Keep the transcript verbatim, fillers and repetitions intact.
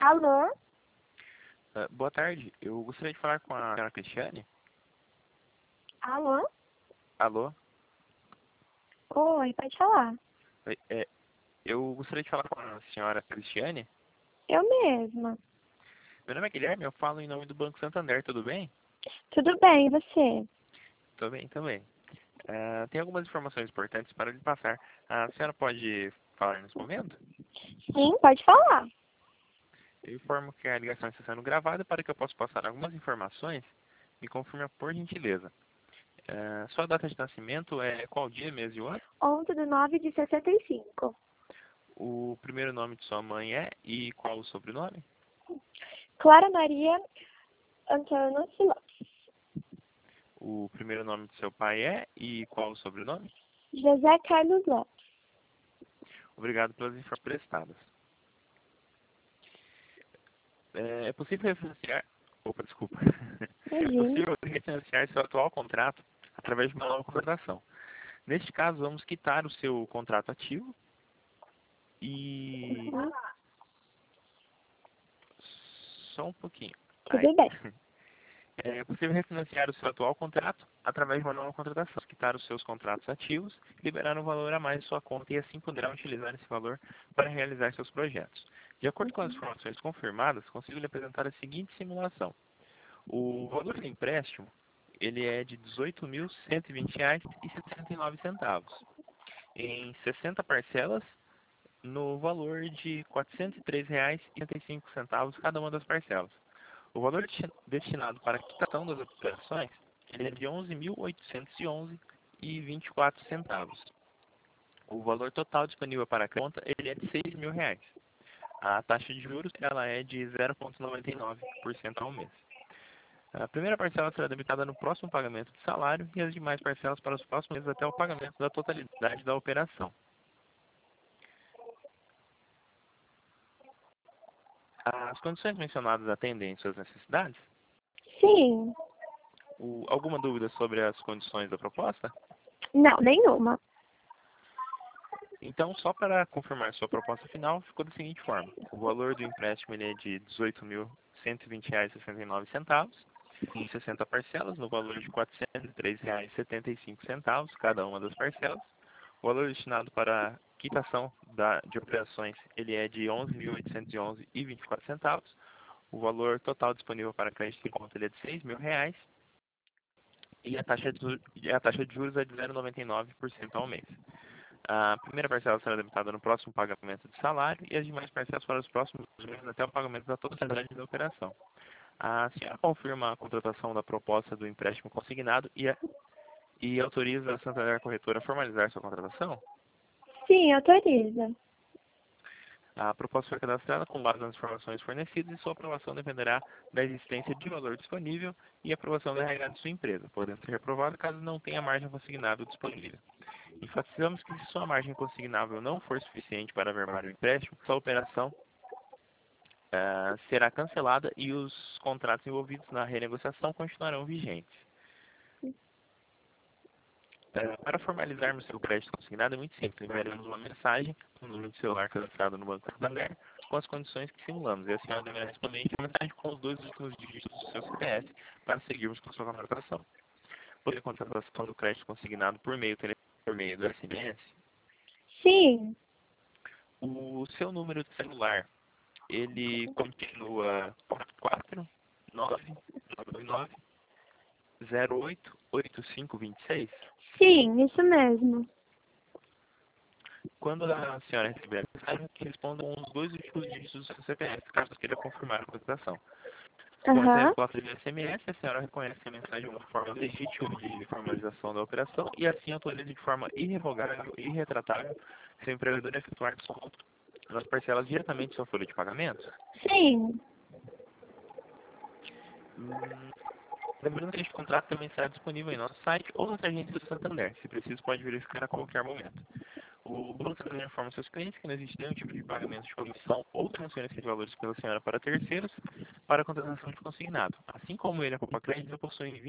Alô? Ah, boa tarde, eu gostaria de falar com a senhora Cristiane. Alô? Alô? Oi, pode falar. Oi, é, eu gostaria de falar com a senhora Cristiane. Eu mesma. Meu nome é Guilherme, eu falo em nome do Banco Santander, tudo bem? Tudo bem, e você? Tô bem também. Ah, tem algumas informações importantes para lhe passar. A senhora pode falar nesse momento? Sim, pode falar. Eu informo que a ligação está sendo gravada para que eu possa passar algumas informações. Me confirme por gentileza. Ah, sua data de nascimento é qual dia, mês e ano? onze de nove de sessenta e cinco. O primeiro nome de sua mãe é e qual o sobrenome? Clara Maria Antônio Lopes. O primeiro nome de seu pai é e qual o sobrenome? José Carlos Lopes. Obrigado pelas informações prestadas. É, é possível refinanciar... Opa, desculpa. É Imagina. possível refinanciar seu atual contrato através de uma nova contratação. Neste caso, vamos quitar o seu contrato ativo e... Uhum. Só um pouquinho. Aí. Tudo bem. É possível refinanciar o seu atual contrato através de uma nova contratação, quitar os seus contratos ativos, liberar um valor a mais em sua conta e assim poderá utilizar esse valor para realizar seus projetos. De acordo com as informações confirmadas, consigo lhe apresentar a seguinte simulação. O valor do empréstimo ele é de dezoito mil cento e vinte reais e sessenta e nove centavos, em sessenta parcelas, no valor de quatrocentos e três reais e oitenta e cinco centavos cada uma das parcelas. O valor destinado para a quitação das operações ele é de onze mil oitocentos e onze reais e vinte e quatro centavos. O valor total disponível para a conta ele é de seis mil reais. A taxa de juros ela é de zero vírgula noventa e nove por cento ao mês. A primeira parcela será debitada no próximo pagamento de salário e as demais parcelas para os próximos meses até o pagamento da totalidade da operação. As condições mencionadas atendem suas necessidades? Sim. O, alguma dúvida sobre as condições da proposta? Não, nenhuma. Então, só para confirmar sua proposta final, ficou da seguinte forma. O valor do empréstimo ele é de dezoito mil cento e vinte reais e sessenta e nove centavos, em sessenta parcelas, no valor de quatrocentos e três reais e setenta e cinco centavos, cada uma das parcelas. O valor destinado para a quitação da, de operações ele é de onze mil oitocentos e onze reais e vinte e quatro centavos. O valor total disponível para crédito em conta ele é de seis mil reais. E a taxa de, a taxa de juros é de zero vírgula noventa e nove por cento ao mês. A primeira parcela será debitada no próximo pagamento de salário e as demais parcelas para os próximos meses até o pagamento da totalidade da operação. A senhora confirma a contratação da proposta do empréstimo consignado e, a, e autoriza a Santander Corretora a formalizar sua contratação? Sim, autoriza. A proposta foi cadastrada com base nas informações fornecidas e sua aprovação dependerá da existência de valor disponível e aprovação da R H de sua empresa, podendo ser reprovado caso não tenha margem consignável disponível. Enfatizamos que se sua margem consignável não for suficiente para verbar o empréstimo, sua operação uh, será cancelada e os contratos envolvidos na renegociação continuarão vigentes. Uh, para formalizarmos seu crédito consignado é muito simples. Enviaremos uma mensagem no número de celular cadastrado no Banco Santander com as condições que simulamos. E a senhora deverá responder a mensagem com os dois últimos dígitos do seu C P F para seguirmos com a sua contratação. Por a contratação do crédito consignado por meio, por meio do S M S, Sim. o seu número de celular ele continua quatro nove nove nove zero oito oito cinco dois seis. Sim, isso mesmo. Quando a senhora receber a mensagem, respondam os dois últimos dígitos do seu C P F, caso queira confirmar a contratação. Com essa Aham. resposta de S M S, a senhora reconhece a mensagem como forma legítima de formalização da operação e assim autoriza de forma irrevogável e irretratável seu empregador a efetuar desconto nas parcelas diretamente de sua folha de pagamento. Sim. Hum, Lembrando que este contrato também será disponível em nosso site ou nas agências do Santander. Se preciso, pode verificar a qualquer momento. O Banco Santander informa seus clientes que não existe nenhum tipo de pagamento de comissão ou transferência de valores pela senhora para terceiros para a contratação de consignado. Assim como ele, a Copa Crédito, possui